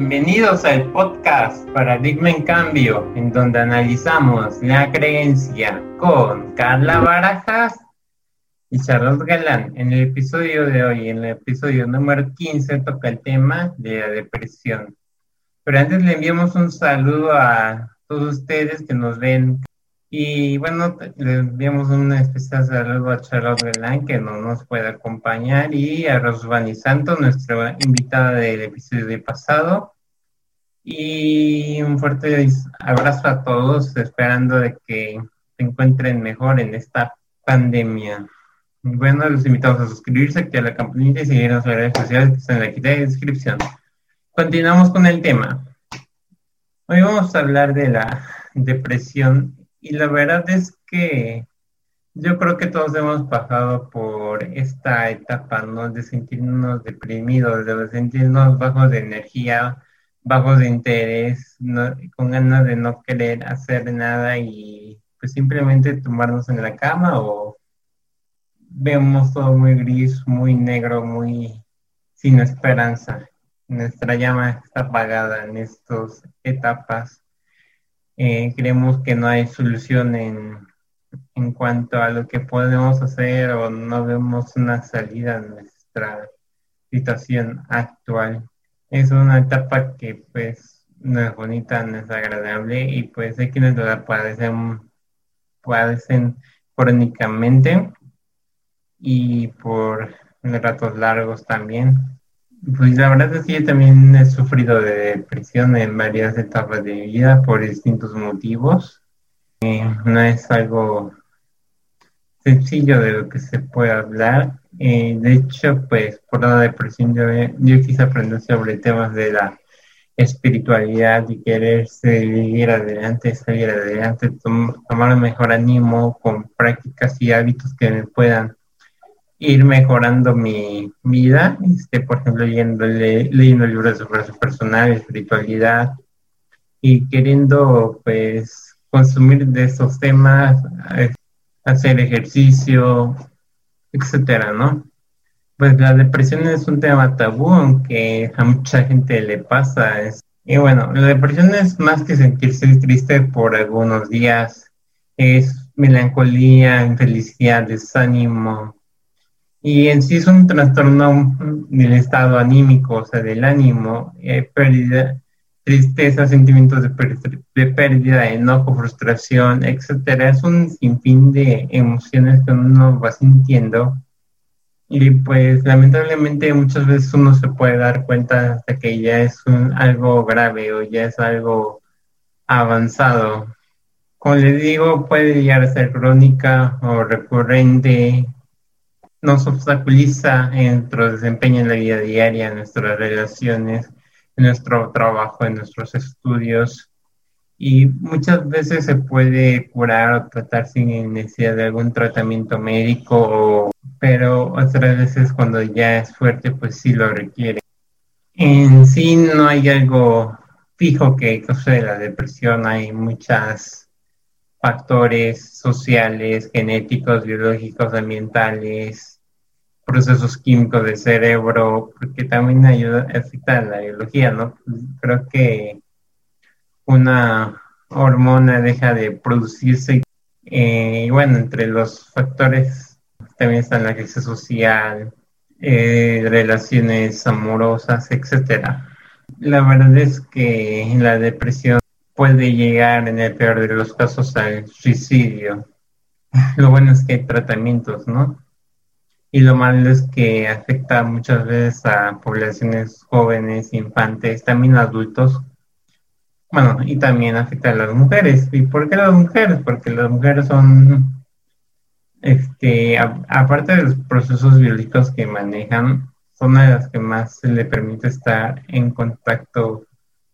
Bienvenidos al podcast Paradigma en Cambio, en donde analizamos la creencia con Carla Barajas y Charlotte Galán. En el episodio de hoy, en el episodio número 15, toca el tema de la depresión. Pero antes le enviamos un saludo a todos ustedes que nos ven. Y bueno, le enviamos un especial saludo a Charlotte Galán, que no nos puede acompañar, y a Rosvani Santos, nuestra invitada del episodio pasado. Y un fuerte abrazo a todos, esperando de que se encuentren mejor en esta pandemia. Bueno, los invitamos a suscribirse, activar la campanita y seguirnos en las redes sociales que están aquí en la descripción. Continuamos con el tema. Hoy vamos a hablar de la depresión. Y la verdad es que yo creo que todos hemos pasado por esta etapa, ¿no? De sentirnos deprimidos, de sentirnos bajos de energía, bajos de interés, con ganas de no querer hacer nada y pues simplemente tumbarnos en la cama, o vemos todo muy gris, muy negro, muy sin esperanza. Nuestra llama está apagada en estas etapas. Creemos que no hay solución en cuanto a lo que podemos hacer, o no vemos una salida a nuestra situación actual. Es una etapa que pues no es bonita, no es agradable, y pues hay quienes la padecen crónicamente y por ratos largos también. Pues la verdad es que yo también he sufrido de depresión en varias etapas de mi vida por distintos motivos. No es algo sencillo de lo que se puede hablar. De hecho, pues por la depresión yo quise aprender sobre temas de la espiritualidad y querer seguir adelante, tomar un mejor ánimo con prácticas y hábitos que me puedan ir mejorando mi vida, por ejemplo, leyendo libros sobre su personal, espiritualidad, y queriendo pues consumir de esos temas, hacer ejercicio, etcétera, ¿no? Pues la depresión es un tema tabú, aunque a mucha gente le pasa. Y bueno, la depresión es más que sentirse triste por algunos días, es melancolía, infelicidad, desánimo. Y en sí es un trastorno del estado anímico, o sea, del ánimo, pérdida, tristeza, sentimientos de pérdida, enojo, frustración, etcétera. Es un sinfín de emociones que uno va sintiendo, y pues lamentablemente muchas veces uno se puede dar cuenta hasta que ya es algo grave o ya es algo avanzado. Como les digo, puede llegar a ser crónica o recurrente. Nos obstaculiza en nuestro desempeño en la vida diaria, en nuestras relaciones, en nuestro trabajo, en nuestros estudios, y muchas veces se puede curar o tratar sin necesidad de algún tratamiento médico, pero otras veces cuando ya es fuerte, pues sí lo requiere. En sí no hay algo fijo que cause la depresión, hay muchos factores sociales, genéticos, biológicos, ambientales, procesos químicos del cerebro, porque también afecta a la biología, ¿no? Creo que una hormona deja de producirse, y bueno, entre los factores también están la crisis social, relaciones amorosas, etcétera. La verdad es que la depresión puede llegar en el peor de los casos al suicidio. Lo bueno es que hay tratamientos, ¿no? Y lo malo es que afecta muchas veces a poblaciones jóvenes, infantes, también adultos. Bueno, y también afecta a las mujeres. ¿Y por qué las mujeres? Porque las mujeres son, aparte de los procesos biológicos que manejan, son a las que más se le permite estar en contacto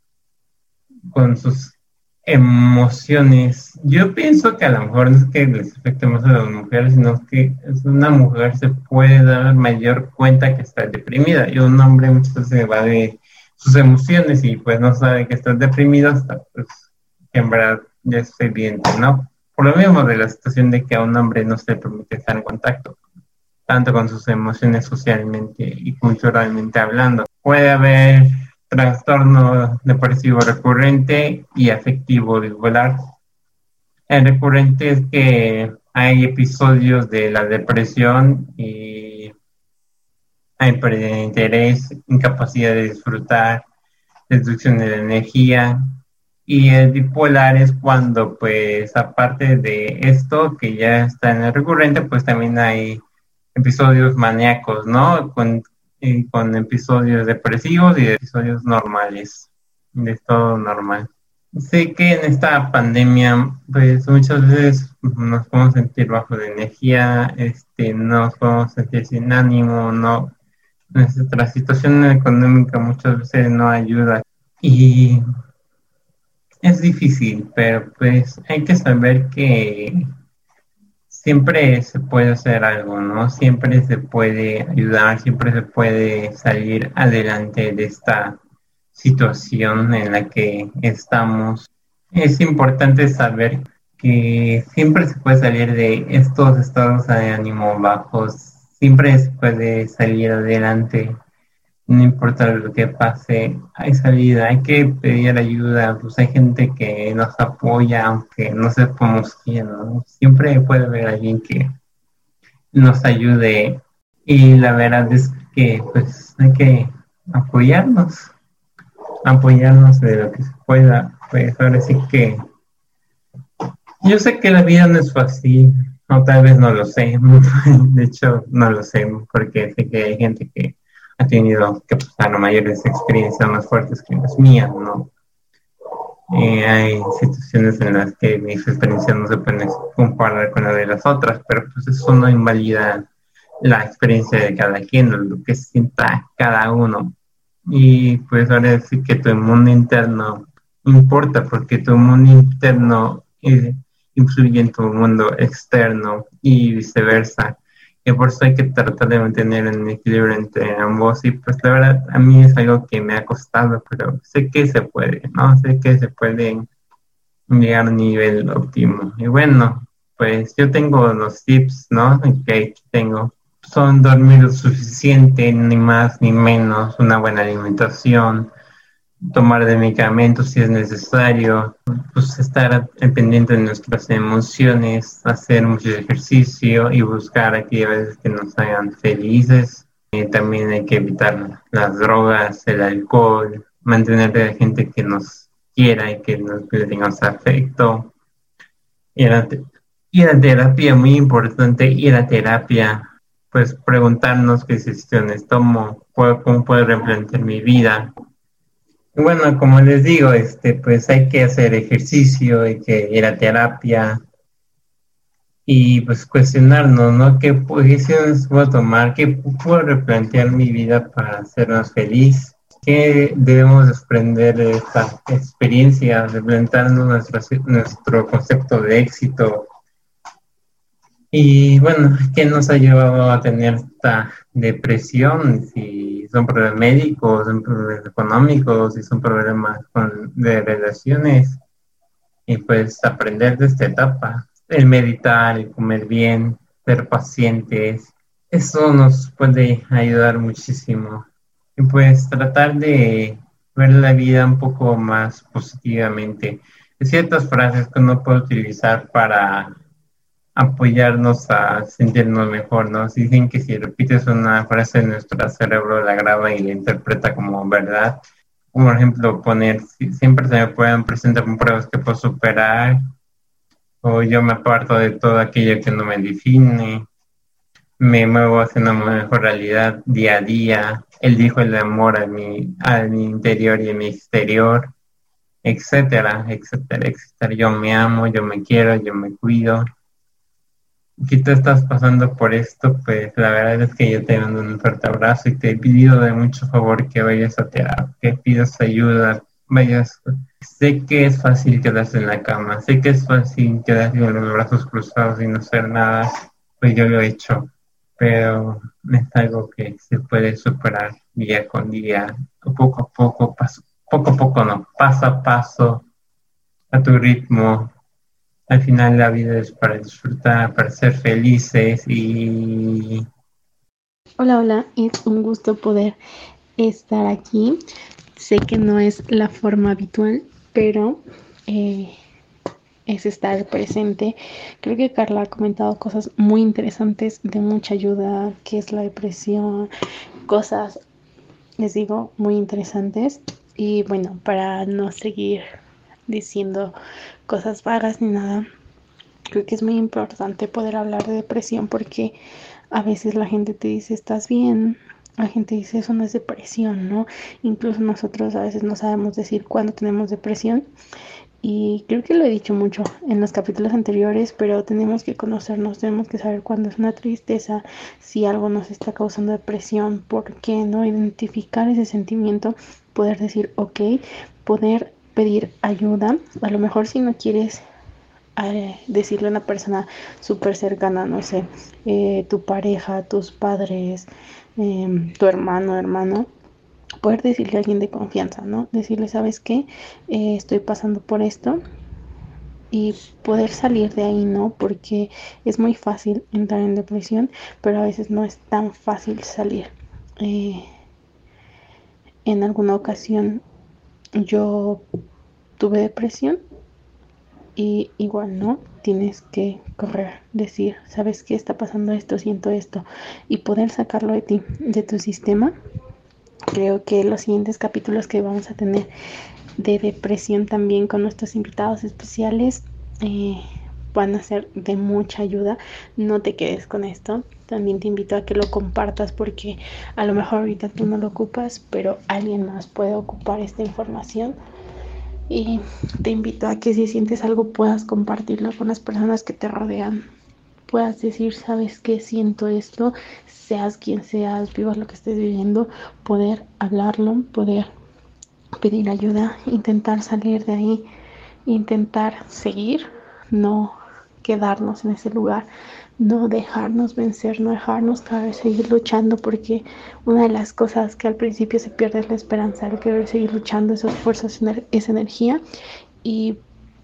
con sus emociones. Yo pienso que a lo mejor no es que les afecte más a las mujeres, sino que una mujer se puede dar mayor cuenta que está deprimida, y un hombre muchas veces se va de sus emociones y pues no sabe que está deprimido hasta pues que en verdad ya es evidente, ¿no? Por lo mismo de la situación de que a un hombre no se le permite estar en contacto tanto con sus emociones socialmente y culturalmente hablando. Puede haber trastorno depresivo recurrente y afectivo bipolar. El recurrente es que hay episodios de la depresión y hay pérdida de interés, incapacidad de disfrutar, destrucción de la energía. Y el bipolar es cuando, pues, aparte de esto que ya está en el recurrente, pues también hay episodios maníacos, ¿no? Con episodios depresivos y episodios normales, de todo normal. Sé que en esta pandemia, pues muchas veces nos podemos sentir bajo de energía, nos podemos sentir sin ánimo, no, nuestra situación económica muchas veces no ayuda y es difícil, pero pues hay que saber que siempre se puede hacer algo, ¿no? Siempre se puede ayudar, siempre se puede salir adelante de esta situación en la que estamos. Es importante saber que siempre se puede salir de estos estados de ánimo bajos, siempre se puede salir adelante, no importa lo que pase, hay salida, hay que pedir ayuda, pues hay gente que nos apoya, aunque no sepamos quién, ¿no? Siempre puede haber alguien que nos ayude y la verdad es que pues hay que apoyarnos de lo que se pueda, pues ahora sí que yo sé que la vida no es fácil, o tal vez no lo sé, de hecho no lo sé, porque sé que hay gente que ha tenido que pasar mayores experiencias más fuertes que las mías, ¿no? Hay situaciones en las que mis experiencias no se pueden comparar con las de las otras, pero pues eso no invalida la experiencia de cada quien, lo que sienta cada uno. Y pues ahora sí que tu mundo interno importa, porque tu mundo interno influye en tu mundo externo y viceversa. Y por eso hay que tratar de mantener un equilibrio entre ambos. Y pues la verdad, a mí es algo que me ha costado, pero sé que se puede, ¿no? Sé que se puede llegar a un nivel óptimo. Y bueno, pues yo tengo los tips, ¿no? Que aquí tengo. Son dormir lo suficiente, ni más ni menos, una buena alimentación, tomar de medicamentos si es necesario, pues estar pendiente de nuestras emociones, hacer mucho ejercicio y buscar actividades que nos hagan felices. También hay que evitar las drogas, el alcohol, mantener de la gente que nos quiera y que nos que le tengamos afecto. Ir a terapia, muy importante, ir a terapia, pues preguntarnos qué decisiones tomo, cómo puedo replantear mi vida. Bueno, como les digo, pues hay que hacer ejercicio, hay que ir a terapia y pues cuestionarnos, ¿no? ¿Qué decisiones puedo tomar? ¿Qué puedo replantear mi vida para ser más feliz? ¿Qué debemos desprender de esta experiencia, replantearnos nuestro concepto de éxito? Y bueno, ¿qué nos ha llevado a tener esta depresión? Si son problemas médicos, son problemas económicos, si son problemas de relaciones. Y pues aprender de esta etapa, el meditar, el comer bien, ser pacientes, eso nos puede ayudar muchísimo. Y pues tratar de ver la vida un poco más positivamente. Hay ciertas frases que uno puede utilizar para apoyarnos a sentirnos mejor, ¿no? Si dicen que si repites una frase, nuestro cerebro la graba y la interpreta como verdad. Como por ejemplo, poner, siempre se me pueden presentar pruebas que puedo superar, o yo me aparto de todo aquello que no me define, me muevo hacia una mejor realidad día a día, elijo el amor a mi interior y a mi exterior, etcétera, etcétera, etcétera. Yo me amo, yo me quiero, yo me cuido. Si tú estás pasando por esto, pues la verdad es que yo te mando un fuerte abrazo y te pido de mucho favor que vayas a terapia, que pidas ayuda, vayas. Sé que es fácil quedarse en la cama, sé que es fácil quedarse con los brazos cruzados y no hacer nada, pues yo lo he hecho, pero es algo que se puede superar día con día, poco a poco, poco a poco no, paso a paso, a tu ritmo. Al final la vida es para disfrutar, para ser felices y Hola, hola, es un gusto poder estar aquí. Sé que no es la forma habitual, pero es estar presente. Creo que Carla ha comentado cosas muy interesantes de mucha ayuda, qué es la depresión, cosas, les digo, muy interesantes. Y bueno, para no seguir diciendo cosas vagas ni nada, creo que es muy importante poder hablar de depresión porque a veces la gente te dice estás bien, la gente dice eso no es depresión, ¿no? Incluso nosotros a veces no sabemos decir cuándo tenemos depresión. Y creo que lo he dicho mucho en los capítulos anteriores, pero tenemos que conocernos, tenemos que saber cuándo es una tristeza, si algo nos está causando depresión, por qué, ¿no? Identificar ese sentimiento, poder decir, ok, poder pedir ayuda. A lo mejor si no quieres decirle a una persona súper cercana, no sé, tu pareja, tus padres, tu hermano, poder decirle a alguien de confianza, ¿no? Decirle, ¿sabes qué? Estoy pasando por esto y poder salir de ahí, ¿no? Porque es muy fácil entrar en depresión, pero a veces no es tan fácil salir. En alguna ocasión yo tuve depresión y igual, ¿no? Tienes que correr, decir, ¿sabes qué? Está pasando esto, siento esto, y poder sacarlo de ti, de tu sistema. Creo que los siguientes capítulos que vamos a tener de depresión también con nuestros invitados especiales van a ser de mucha ayuda. No te quedes con esto, también te invito a que lo compartas porque a lo mejor ahorita tú no lo ocupas, pero alguien más puede ocupar esta información. Y te invito a que si sientes algo puedas compartirlo con las personas que te rodean, puedas decir, sabes qué, siento esto, seas quien seas, vivas lo que estés viviendo, poder hablarlo, poder pedir ayuda, intentar salir de ahí, intentar seguir, no quedarnos en ese lugar, no dejarnos vencer, no dejarnos caer, seguir luchando, porque una de las cosas que al principio se pierde es la esperanza, el querer seguir luchando, esas fuerzas, esa energía, y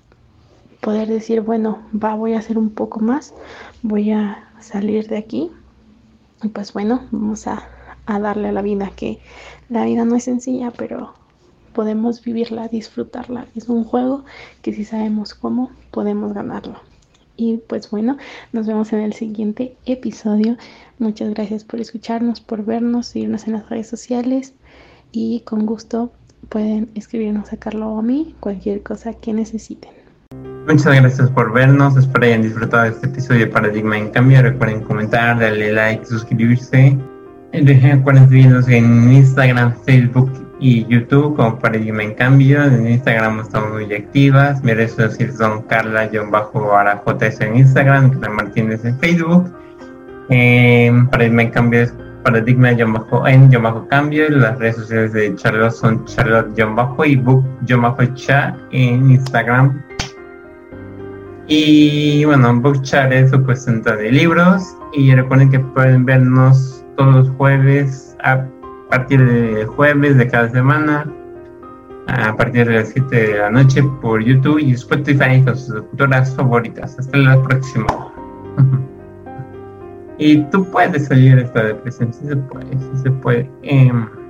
poder decir, bueno, voy a hacer un poco más, voy a salir de aquí, y pues bueno, vamos a darle a la vida, que la vida no es sencilla, pero podemos vivirla, disfrutarla. Es un juego que si sabemos cómo, podemos ganarlo. Y pues bueno, nos vemos en el siguiente episodio. Muchas gracias por escucharnos, por vernos, seguirnos en las redes sociales y con gusto pueden escribirnos a Carlo o a mí cualquier cosa que necesiten. Muchas gracias por vernos, espero hayan disfrutado de este episodio de Paradigma en Cambio. Recuerden comentar, darle like, suscribirse. Recuerden seguirnos en Instagram, Facebook y YouTube como Paradigma en Cambio. En Instagram estamos muy activas. Mis redes sociales son Carla-AraJS en Instagram, Carla Martínez en Facebook. Paradigma en Cambio es Paradigma-en-cambio. Las redes sociales de Charlotte son Charlotte- y Book-cha en Instagram. Y bueno, Bookchat es su cuenta de libros. Y recuerden que pueden vernos todos los jueves a partir de jueves de cada semana, a partir de las 7 de la noche por YouTube y Spotify con sus locutoras favoritas. Hasta la próxima. Y tú puedes salir de esta depresión, sí se puede, sí se puede.